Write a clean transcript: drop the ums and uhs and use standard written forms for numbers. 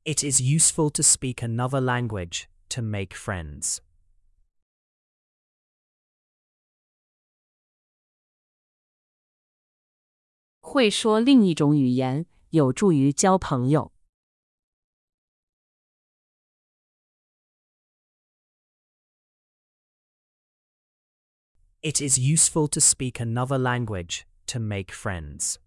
It is useful to speak another language to make friends. 会说另一种语言有助于交朋友。 It is useful to speak another language to make friends.